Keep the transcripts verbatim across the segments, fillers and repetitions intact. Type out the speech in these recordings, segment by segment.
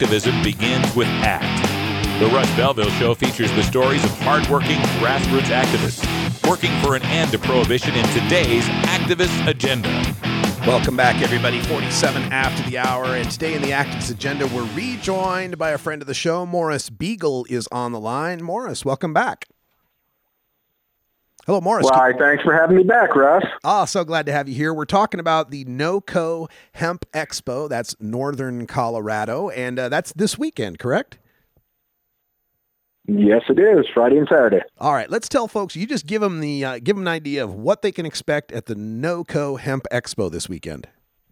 activism begins with ACT. The Russ Belville Show features the stories of hardworking grassroots activists working for an end to prohibition in today's activist agenda. Welcome back, everybody. forty-seven after the hour, and today in the Activist Agenda, we're rejoined by a friend of the show. Morris Beagle is on the line. Morris, welcome back. Hello, Morris. Why, thanks for having me back, Russ. Oh, so glad to have you here. We're talking about the NOCO Hemp Expo. That's Northern Colorado, and uh, that's this weekend, correct? Yes, it is. Friday and Saturday. All right, let's tell folks. You just give them the uh, give them an idea of what they can expect at the NOCO Hemp Expo this weekend.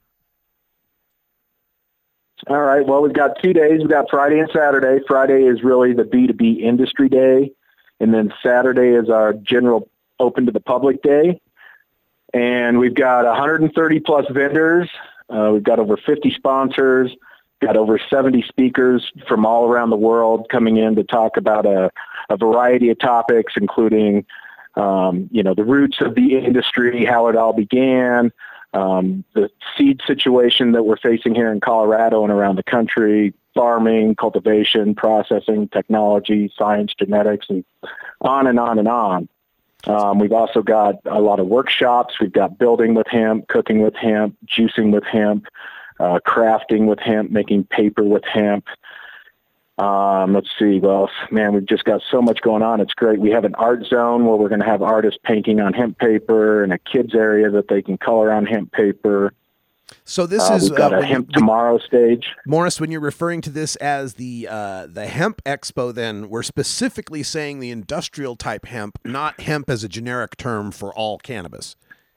All right. Well, we've got two days. We've got Friday and Saturday. Friday is really the B two B industry day, and then Saturday is our general open to the public day. And we've got one hundred thirty plus vendors. Uh, we've got over fifty sponsors. Got over seventy speakers from all around the world coming in to talk about a, a variety of topics, including, um, you know, the roots of the industry, how it all began, um, the seed situation that we're facing here in Colorado and around the country, farming, cultivation, processing, technology, science, genetics, and on and on and on. Um, we've also got a lot of workshops. We've got building with hemp, cooking with hemp, juicing with hemp, Uh, crafting with hemp, making paper with hemp. Um, let's see, well, man, we've just got so much going on. It's great. We have an art zone where we're going to have artists painting on hemp paper, and a kids area that they can color on hemp paper. So this uh, is we've got uh, a Hemp you, Tomorrow stage. Morris, when you're referring to this as the uh, the Hemp Expo, then we're specifically saying the industrial type hemp, not hemp as a generic term for all cannabis.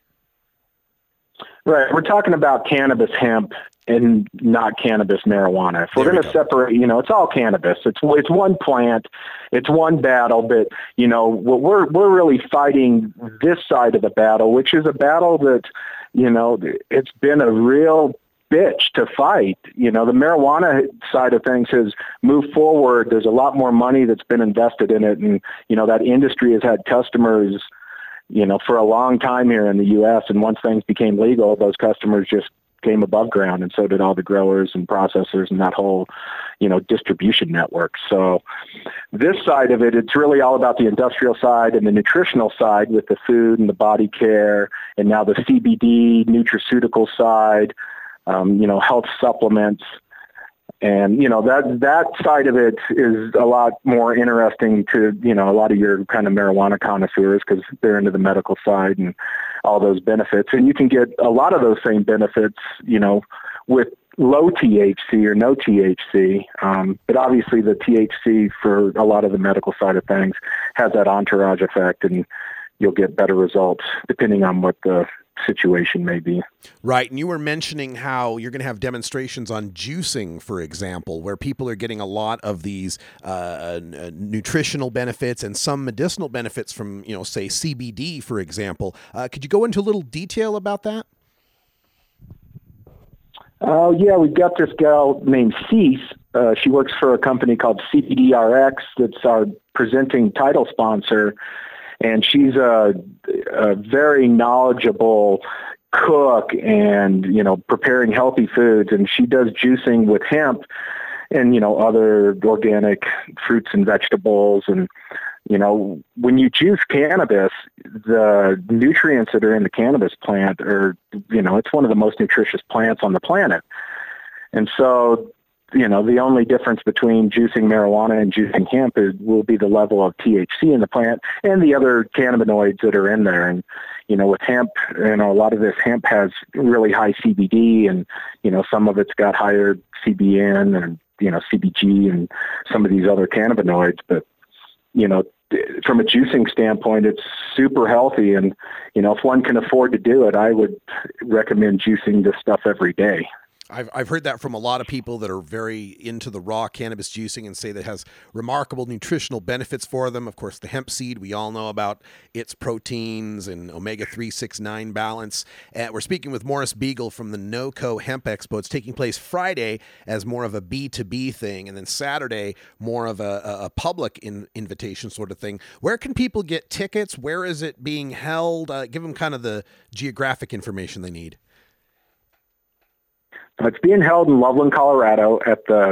Right. We're talking about cannabis hemp and not cannabis marijuana. If we're going to separate, you know, it's all cannabis. It's it's one plant, it's one battle. But you know, what we're we're really fighting this side of the battle, which is a battle that, you know, it's been a real bitch to fight. You know, the marijuana side of things has moved forward. There's a lot more money that's been invested in it, and you know, that industry has had customers, you know, for a long time here in the U S. And once things became legal, those customers just came above ground, and so did all the growers and processors and that whole, you know, distribution network. So this side of it, it's really all about the industrial side and the nutritional side with the food and the body care, and now the C B D nutraceutical side, um, you know, health supplements. And, you know, that that side of it is a lot more interesting to, you know, a lot of your kind of marijuana connoisseurs, because they're into the medical side and all those benefits. And you can get a lot of those same benefits, you know, with low T H C or no T H C. Um, but obviously the T H C for a lot of the medical side of things has that entourage effect, and you'll get better results depending on what the situation may be. Right. And you were mentioning how you're going to have demonstrations on juicing, for example, where people are getting a lot of these uh, uh, nutritional benefits and some medicinal benefits from, you know, say C B D, for example. Uh, could you go into a little detail about that? Oh, uh, yeah, we've got this gal named Cease. Uh, she works for a company called C B D R X that's our presenting title sponsor. And she's a, a very knowledgeable cook and, you know, preparing healthy foods. And she does juicing with hemp and, you know, other organic fruits and vegetables. And, you know, when you juice cannabis, the nutrients that are in the cannabis plant are, you know, it's one of the most nutritious plants on the planet. And so, you know, the only difference between juicing marijuana and juicing hemp is, will be the level of T H C in the plant and the other cannabinoids that are in there. And, you know, with hemp, you know, a lot of this hemp has really high C B D, and, you know, some of it's got higher C B N and, you know, C B G and some of these other cannabinoids. But, you know, from a juicing standpoint, it's super healthy. And, you know, if one can afford to do it, I would recommend juicing this stuff every day. I've I've heard that from a lot of people that are very into the raw cannabis juicing and say that it has remarkable nutritional benefits for them. Of course, the hemp seed, we all know about its proteins and omega three six nine balance. Uh, we're speaking with Morris Beagle from the NOCO Hemp Expo. It's taking place Friday as more of a B two B thing, and then Saturday more of a, a, a public in, invitation sort of thing. Where can people get tickets? Where is it being held? Uh, give them kind of the geographic information they need. It's being held in Loveland, Colorado at the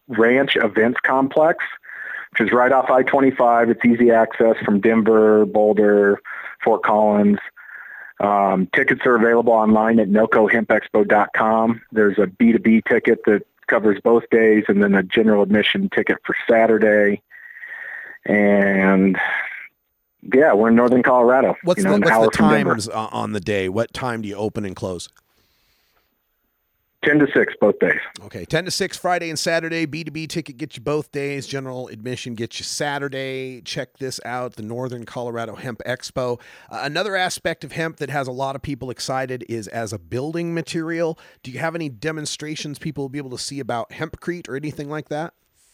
Ranch Events Complex, which is right off I twenty-five. It's easy access from Denver, Boulder, Fort Collins. Um, tickets are available online at noco hemp expo dot com. There's a B two B ticket that covers both days, and then a general admission ticket for Saturday. And yeah, we're in Northern Colorado. What's, you know, the, what's the from Denver. times uh, on the day? What time do you open and close? ten to six both days. Okay, ten to six Friday and Saturday. B two B ticket gets you both days. General admission gets you Saturday. Check this out, the Northern Colorado Hemp Expo. Uh, another aspect of hemp that has a lot of people excited is as a building material. Do you have any demonstrations people will be able to see about hempcrete or anything like that?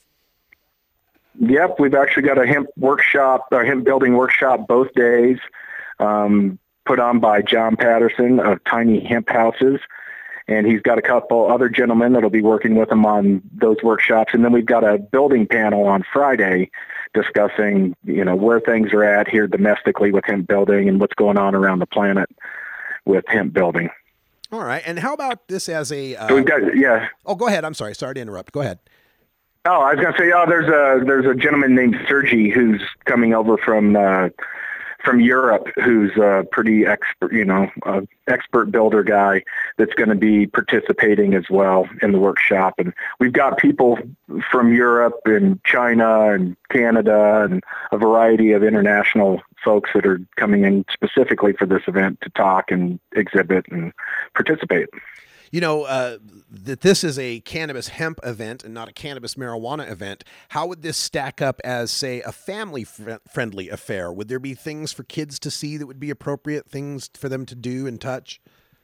Yep, we've actually got a hemp workshop, a hemp building workshop both days, um, put on by John Patterson of Tiny Hemp Houses. And he's got a couple other gentlemen that'll be working with him on those workshops. And then we've got a building panel on Friday discussing, you know, where things are at here domestically with hemp building and what's going on around the planet with hemp building. All right. And how about this as a... Uh... So we've got, yeah. Oh, go ahead. I'm sorry. Sorry to interrupt. Go ahead. Oh, I was going to say, oh, there's a, there's a gentleman named Sergi who's coming over from... Uh, from Europe, who's a pretty expert, you know, uh, expert builder guy that's going to be participating as well in the workshop. And we've got people from Europe and China and Canada and a variety of international folks that are coming in specifically for this event to talk and exhibit and participate. You know, uh, that this is a cannabis hemp event and not a cannabis marijuana event. How would this stack up as, say, a family-friendly affair? Would there be things for kids to see that would be appropriate, things for them to do and touch?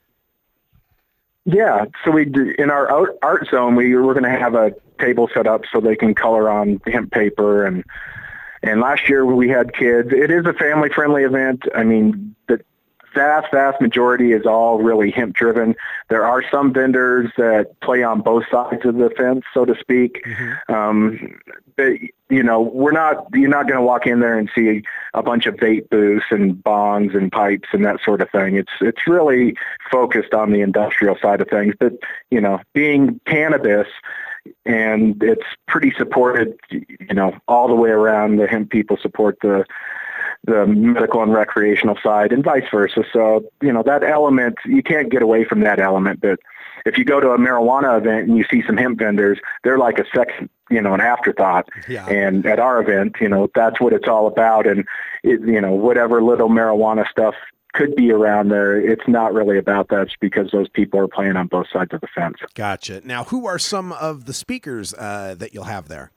Yeah, so we do, in our art, art zone, we, we're going to have a table set up so they can color on hemp paper. And, and last year we had kids. It is a family-friendly event. I mean, the vast, vast majority is all really hemp driven. There are some vendors that play on both sides of the fence, so to speak. Mm-hmm. Um, but, you know, we're not, you're not going to walk in there and see a bunch of vape booths and bongs and pipes and that sort of thing. It's, it's really focused on the industrial side of things. But, you know, being cannabis, and it's pretty supported, you know, all the way around. The hemp people support the, the medical and recreational side and vice versa. So, you know, that element, you can't get away from that element. But if you go to a marijuana event and you see some hemp vendors, they're like a second, you know, an afterthought. Yeah. And at our event, you know, that's what it's all about. And, it, you know, whatever little marijuana stuff could be around there, it's not really about that. It's because those people are playing on both sides of the fence. Gotcha. Now, who are some of the speakers uh, that you'll have there?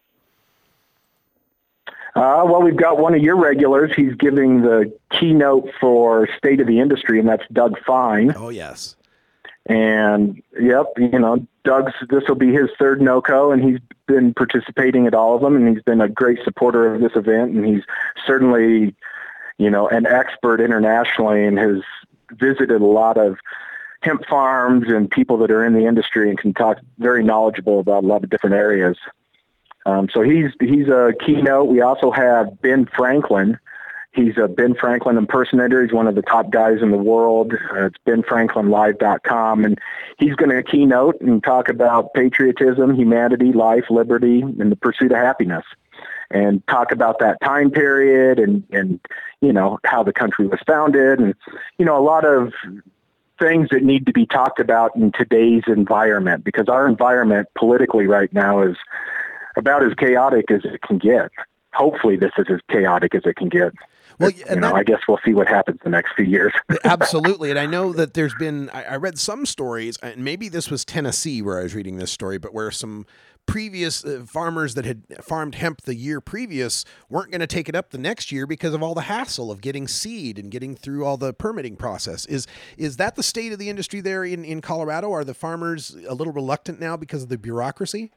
Uh, well, we've got one of your regulars. He's giving the keynote for State of the Industry, and that's Doug Fine. Oh, yes. And, yep, you know, Doug's, this will be his third NOCO, and he's been participating at all of them, and he's been a great supporter of this event, and he's certainly, you know, an expert internationally and has visited a lot of hemp farms and people that are in the industry and can talk very knowledgeable about a lot of different areas. Um, so he's he's a keynote. We also have Ben Franklin. He's a Ben Franklin impersonator. He's one of the top guys in the world. Uh, it's ben franklin live dot com. And he's going to keynote and talk about patriotism, humanity, life, liberty, and the pursuit of happiness. And talk about that time period and, and, you know, how the country was founded. And, you know, a lot of things that need to be talked about in today's environment, because our environment politically right now is about as chaotic as it can get. Hopefully this is as chaotic as it can get. Well, you know, that, I guess we'll see what happens the next few years. Absolutely. And I know that there's been, I, I read some stories, and maybe this was Tennessee where I was reading this story, but where some previous uh, farmers that had farmed hemp the year previous weren't going to take it up the next year because of all the hassle of getting seed and getting through all the permitting process. Is is that the state of the industry there in, in Colorado? Are the farmers a little reluctant now because of the bureaucracy?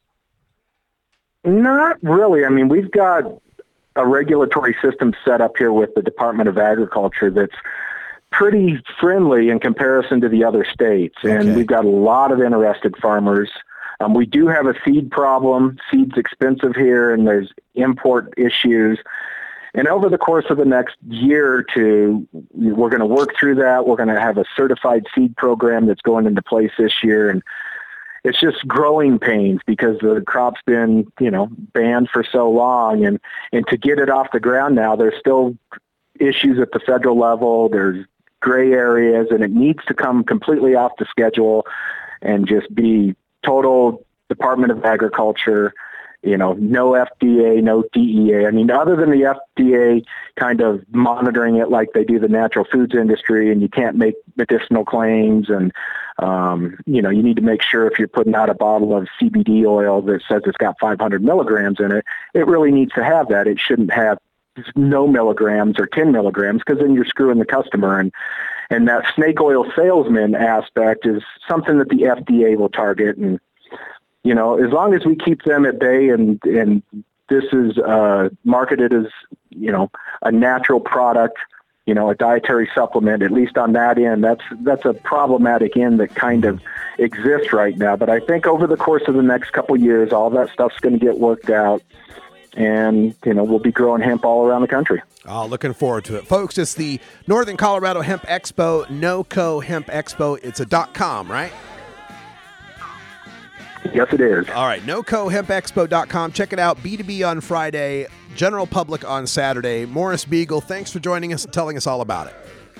Not really. I mean, we've got a regulatory system set up here with the Department of Agriculture that's pretty friendly in comparison to the other states. Okay. And we've got a lot of interested farmers. Um, we do have a seed problem. Seed's expensive here, and there's import issues. And over the course of the next year or two, we're going to work through that. We're going to have a certified seed program that's going into place this year. And it's just growing pains because the crop's been, you know, banned for so long. And, and to get it off the ground now, there's still issues at the federal level. There's gray areas, and it needs to come completely off the schedule and just be total Department of Agriculture, you know, no F D A, no D E A. I mean, other than the F D A kind of monitoring it like they do the natural foods industry, and you can't make medicinal claims, and, um, you know, you need to make sure if you're putting out a bottle of C B D oil that says it's got five hundred milligrams in it, it really needs to have that. It shouldn't have no milligrams or ten milligrams, because then you're screwing the customer. And, and that snake oil salesman aspect is something that the F D A will target. And, you know, as long as we keep them at bay, and, and this is uh, marketed as, you know, a natural product, you know, a dietary supplement, at least on that end, that's that's a problematic end that kind of exists right now. But I think over the course of the next couple of years, all that stuff's going to get worked out, and, you know, we'll be growing hemp all around the country. Oh, looking forward to it. Folks, it's the Northern Colorado Hemp Expo, NOCO Hemp Expo. It's a .com, right? Yes, it is. All right, no co hemp expo dot com. Check it out. B two B on Friday, general public on Saturday. Morris Beagle, thanks for joining us and telling us all about it.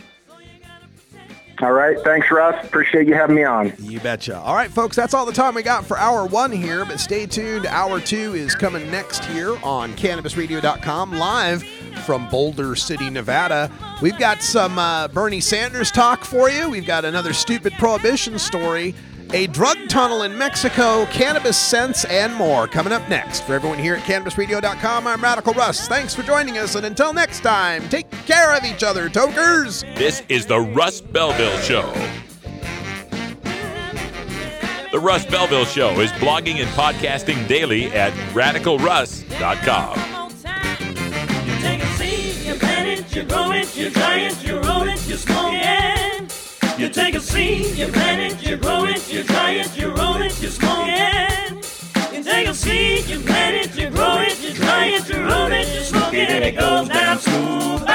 All right. Thanks, Russ. Appreciate you having me on. You betcha. All right, folks, that's all the time we got for hour one here, but stay tuned. Hour two is coming next here on cannabis radio dot com, live from Boulder City, Nevada. We've got some uh, Bernie Sanders talk for you. We've got another stupid prohibition story, a drug tunnel in Mexico, cannabis sense, and more coming up next. For everyone here at cannabis radio dot com, I'm Radical Russ. Thanks for joining us, and until next time, take care of each other, tokers. This is the Russ Belville Show. The Russ Belville Show is blogging and podcasting daily at radical russ dot com. You take a seed, you plant it, you grow it, you dry it, you roll it, you smoke it. You take a seed, you plant it, you grow it, you dry it, you roll it, you smoke it. You take a seed, you plant it, you grow it, you dry it, you roll it, you smoke it, and it goes down smooth.